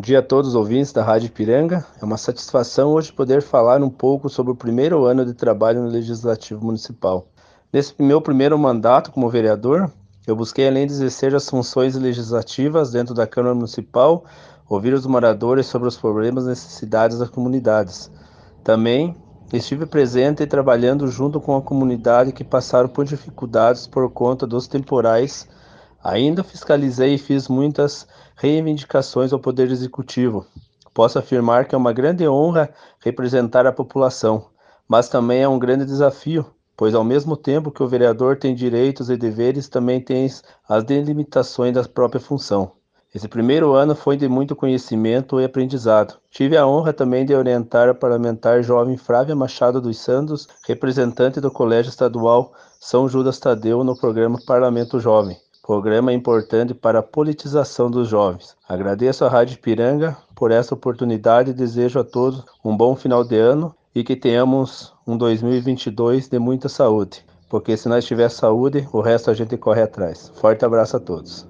dia a todos os ouvintes da Rádio Ipiranga. É uma satisfação hoje poder falar um pouco sobre o primeiro ano de trabalho no Legislativo Municipal. Nesse meu primeiro mandato como vereador, eu busquei, além de exercer as funções legislativas dentro da Câmara Municipal, ouvir os moradores sobre os problemas e necessidades das comunidades. Também estive presente e trabalhando junto com a comunidade que passaram por dificuldades por conta dos temporais. Ainda fiscalizei e fiz muitas reivindicações ao Poder Executivo. Posso afirmar que é uma grande honra representar a população, mas também é um grande desafio, pois ao mesmo tempo que o vereador tem direitos e deveres, também tem as delimitações da própria função. Esse primeiro ano foi de muito conhecimento e aprendizado. Tive a honra também de orientar a parlamentar jovem Flávia Machado dos Santos, representante do Colégio Estadual São Judas Tadeu no programa Parlamento Jovem. Programa importante para a politização dos jovens. Agradeço à Rádio Ipiranga por essa oportunidade e desejo a todos um bom final de ano e que tenhamos um 2022 de muita saúde, porque se nós tiver saúde, o resto a gente corre atrás. Forte abraço a todos.